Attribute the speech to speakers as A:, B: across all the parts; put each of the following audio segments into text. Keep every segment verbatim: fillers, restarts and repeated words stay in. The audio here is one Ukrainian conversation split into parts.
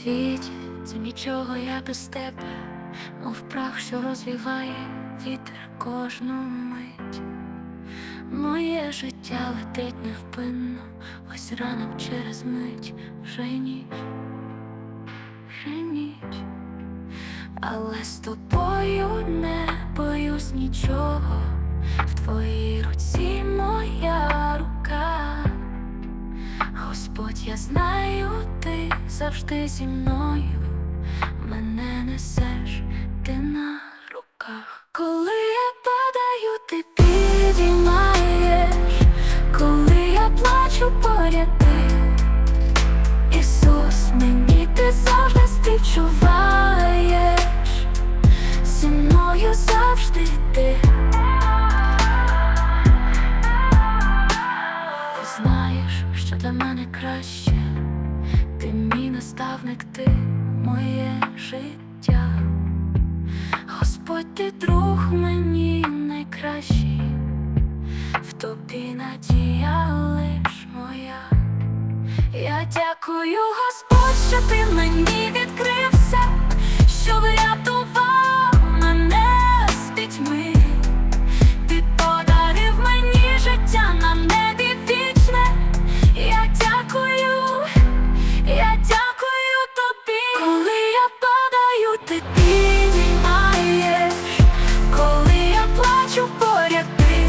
A: світі, це нічого, я без тебе, мов прах, що розвіває вітер кожну мить. Моє життя летить невпинно, ось ранок через мить, вже ніч, вже ніч. Але з тобою не боюсь нічого, в твоїй руці моя рука. Господь, я знаю, ти завжди зі мною, мене несеш ти на руках. Коли я падаю, ти підіймаєш, коли я плачу, поряд ти, Ісус, мені ти завжди співчуваєш, зі мною завжди ти. Ти знаєш, що для мене краще, ти мій наставник, ти моє життя. Господь, ти друг мені найкращий, в тобі надія лиш моя. Я дякую, Господь, що ти мені відкрився, що врятував мене з пітьми. Ти подарив мені життя на небі вічне. Я дякую, я дякую тобі. Коли я падаю, ти підіймаєш, коли я плачу, поряд ти,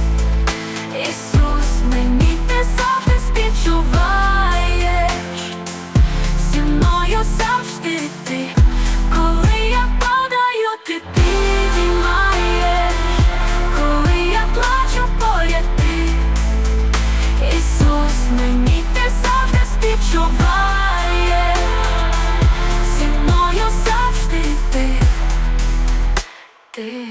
A: Ісус, мені ти завжди співчуваєш, зі мною завжди ти. Коли я падаю, ти підіймаєш, коли я плачу, поряд ти, Ісус, мені ти завжди співчуваєш, зі мною завжди ти, ти.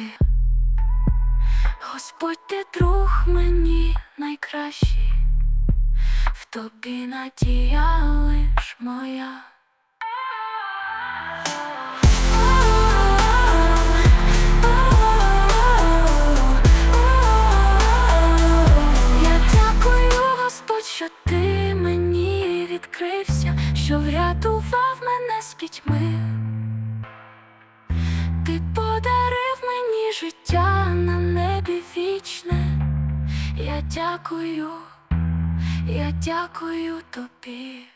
A: Господь, ти друг мені найкращий, в тобі надія лиш моя. Я дякую, Господь, що ти мені відкрився, що врятував мене з пітьми. Ти подарив мені життя на небі вічне. Я дякую, я дякую тобі.